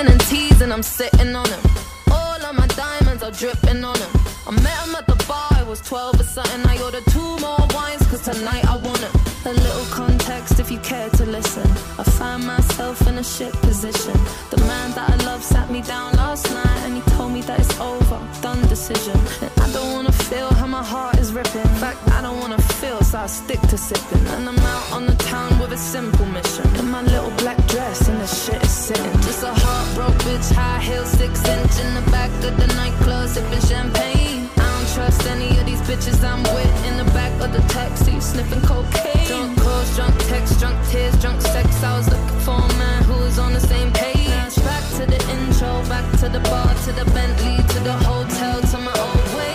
teasing and teasing, I'm sitting on him. All of my diamonds are dripping on him. I met him at the bar, I was 12 or something. I ordered 2 more wines, cause tonight I want it. A little context if you care to listen. I find myself in a shit position. The man that I love sat me down last night and he told me that it's over, done decision. And I don't wanna feel how my heart is ripping. In fact, I don't wanna feel, so I stick to sipping. And I'm out on the town with a simple mission. In my little black dress and the shit is sitting. Just a heartbroken bitch, high heel, 6-inch in the back of the nightclub, sipping champagne. I don't trust any of these bitches I'm with. In the back of the taxi, sniffing cocaine. Drunk calls, drunk texts, drunk tears, drunk sex. I was looking for a man who was on the same page. Back to the intro, back to the bar, to the Bentley, to the hotel, to my old way.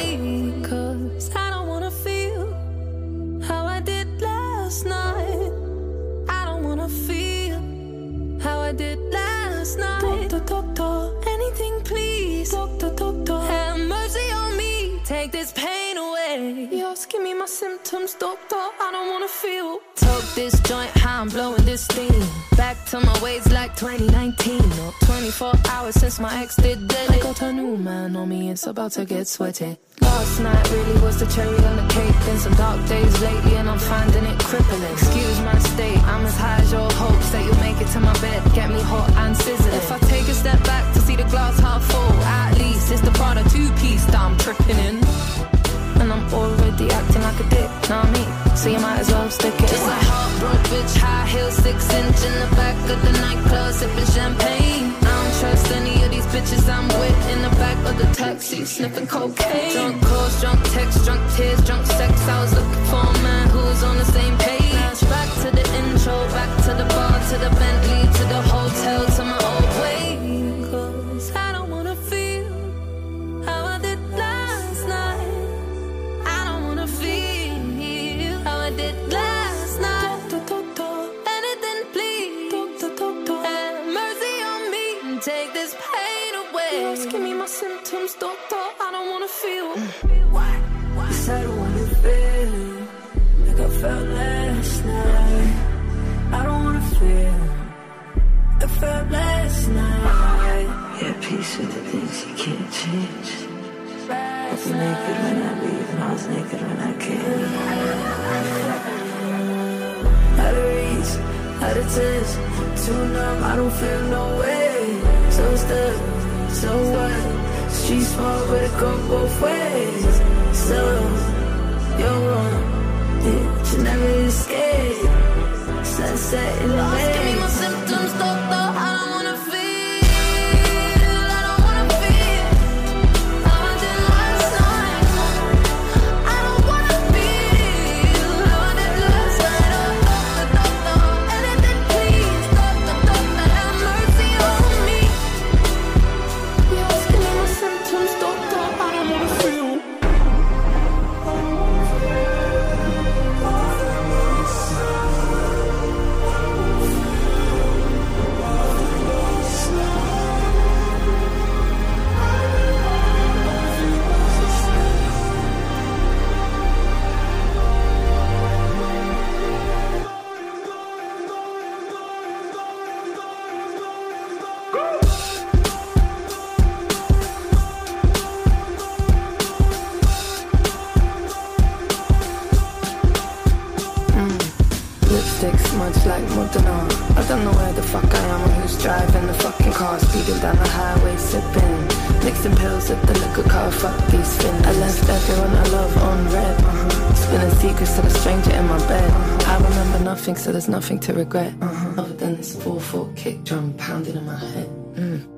Cause I don't wanna feel how I did last night. I don't wanna feel how I did last night. Doctor, anything please. Doctor, have mercy on me. Take this pain away. You're asking me my symptoms, doctor. I don't wanna feel. Took this joint, how I'm blowing this steam. Back to my ways like 2019. Or 24 hours since my ex did dead. I got a new man on me, it's about to get sweaty. Last night really was the cherry on the cake. Been some dark days lately and I'm finding it crippling. Excuse my state, I'm as high as your hopes that you'll make it to my bed. Get me hot and sizzling. If I take a step back to see the glass half full, at least it's the Prada 2-piece that I'm tripping in. And I'm already acting like a dick, know what I mean? So you might as well stick it. Just a heartbroken bitch, high heel, 6-inch in the back of the nightclub, sipping champagne. I don't trust any of these bitches I'm with. In the back of the taxi, sniffing cocaine. Drunk calls, drunk texts, drunk tears, drunk sex. I was looking for a man who was on the same page. Back to the intro, back to the bar, to the Bentley, to the hotel, to my old way. Cause I don't wanna feel how I did last night. I don't wanna feel how I did last night. Anything please. Have mercy on me and take this pain away. You're asking me my symptoms, doctor. I don't wanna feel. Yes, I don't wanna feel like I felt last night. I don't wanna feel like I felt last night. Yeah, peace with the things you can't change. I was naked when I leave and I was naked when I came. Out of reach, out of touch, too numb, I don't feel no way. So stuck, so what? Street smart, but it go both ways. So, you're wrong, yeah, you never escape. Sunset in the bay. Give me my symptoms, doctor. I don't wanna feel. Much like Montana. I don't know where the fuck I am or who's driving the fucking car, speeding down the highway, sipping, mixing pills at the liquor car. Fuck these fins. I left everyone I love on red. Spilling secrets to the stranger in my bed. I remember nothing, so there's nothing to regret. Other than this 4/4 kick drum pounding in my head.